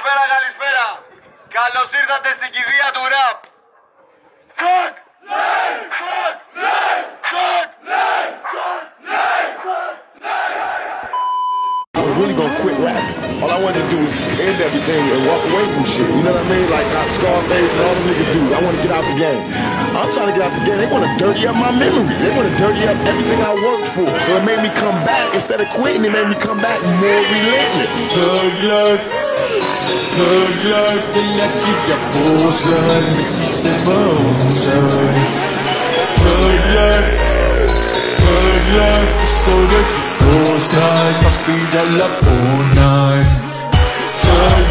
Καλησπέρα, καλησπέρα. Καλώς ήρθατε στην κηδεία του ραπ. Fuck! I'm really gonna quit rapping. All I wanted to do is end everything and walk away from shit. You know what I mean? Like how Scarface and all them niggas do. I want to get out the game. I'm trying to get out the game. They want to dirty up my memory. They want to dirty up everything I worked for. So it made me come back. Instead of quitting, it made me come back more relentless. Thug life, δεν έχει για πώς να ανοιχτεύονται. Thug life, στο ρεχικό στράει, σαν πήρα αλλά πονάει. Thug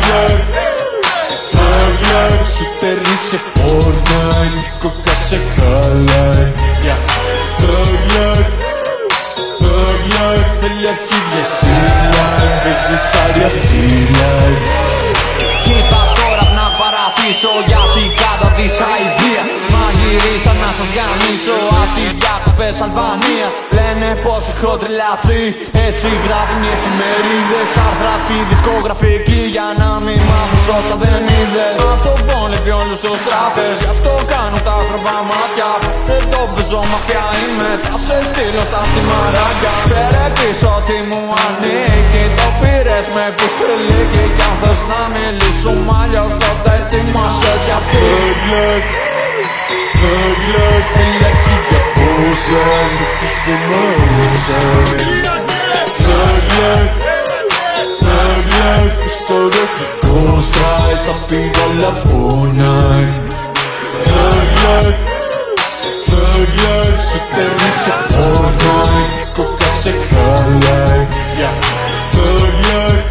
life, σου παίρνει σε Fortnite, η κόκα σε χαλάει. Thug life, θέλει αρχίδια C-Life, παίζεις άρια G-Life. Είπα τώρα να παρατήσω γιατί κατά της αηδία μαγειρίσα να σας γαμίσω απ' τις διακοπές Αλβανία. Λένε πως έχω τρελαθεί, έτσι γράφουν οι εφημερίδες. Άρθρα και δισκογραφική για να μην μάθεις όσα δεν είδες. Αυτό βόλευε όλους τους τράπες, γι' αυτό κάνουν τα στραβά μάτια. Δεν το παίζω μα πια είμαι, θα σε στείλω στα θυμαράκια. Φέρε πίσω τι μου ανήκει, το πήρες με επιστρελίκη. Κι αν θες να μιλήσουμε αλλιώς τότε ετοιμάσαι για αυτή. Thug life, θέλει αρχίδια πώς να ανοιχτεύονται. Thug life, στο ρεχικό στράει, σαν πήρα αλλά πονάει. Thug life, σου παίρνει σε Fortnite, η κόκα σε χαλάει. Thug life,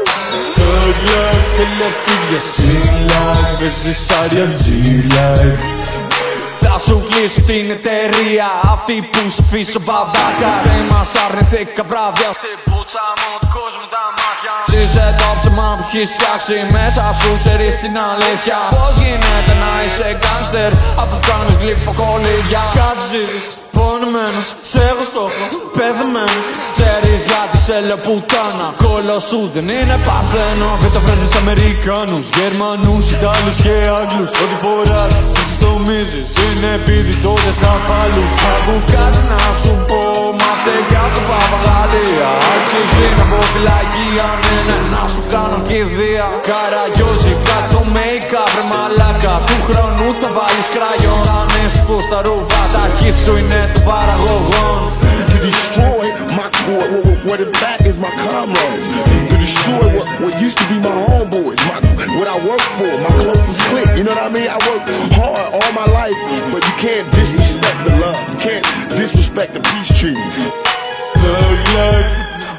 θέλει αρχίδια C-Life, παίζεις άρια G-Life. Θα σου κλείσω την εταιρεία, αυτή που σου αφήσω μπαμπάκα. Δεν μας αρνηθήκα βράδια, στην πούτσα μου του κόσμου τα μάτια. Ζήσε το ψέμα που έχεις φτιάξει, μέσα σου ξέρεις την αλήθεια. Πώς γίνεται να είσαι γκάνστερ, αφού κάνεις γλυφοκολίδια. Κάτι ζήτης, πονημένος, σε έχω στόχο, παιδεμένος. Ξέρεις γιατί σε λέω πουτάνα, κόλλος σου δεν είναι παρθένος. Δεν τα βράζεις Αμερικάνους, Γερμανούς, Ιτάλους και Άγγλους. Ό,τι φοράς και σου νομίζεις είναι επειδή τότε σαν παλούς. Άκου κάτι να σου πω, μάθε κι αυτό παπαγαλία. Αξίζει να πω φυλακή, αν είναι να σου κάνω κηδεία. Καραγιόζη, κάτω το make-up, ρε μαλάκα. Του χρόνου θα βάλεις κραγιόν. Θα ανέσχω στα ρούβα, τα hit σου είναι των παραγωγών. To destroy what in fact is my comrades. To destroy what used to be my homeboys, what I work for, my closest clique. You know what I mean? I worked hard all my life, but you can't disrespect the love. You can't disrespect the peace treaty. Thug life,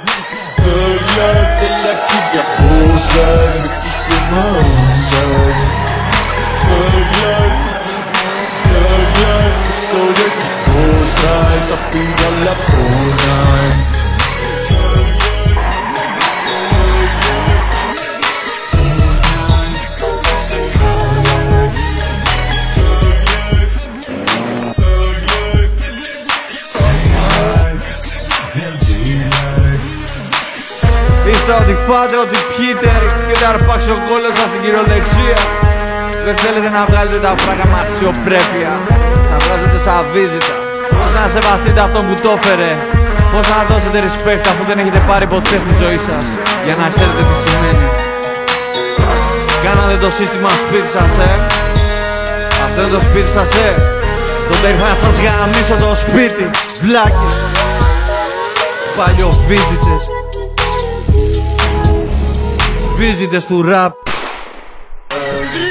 θέλει αρχίδια πώς να ανοιχτεύονται. Thug life, στο ρεχικό στράει, σαν πήρα αλλά πονάει. Είστε ό,τι φάτε, ό,τι πιείτε και θα αρπάξει ο κόλλος σας στην κυριολεξία. Δεν θέλετε να βγάλετε τα φράγκα με αξιοπρέπεια, να βγάζετε σαν βίζητα. Πώς να σεβαστείτε αυτόν που το έφερε, πώς να δώσετε respect αφού δεν έχετε πάρει ποτέ στη ζωή σας, για να ξέρετε τι σημαίνει. Κάνατε το σύστημα σπίτι σας, αυτό είναι το σπίτι σας, τότε ήρθα να σας γαμίσω το σπίτι, βλάκες, παλιοβίζητες, βίζητες του ραπ.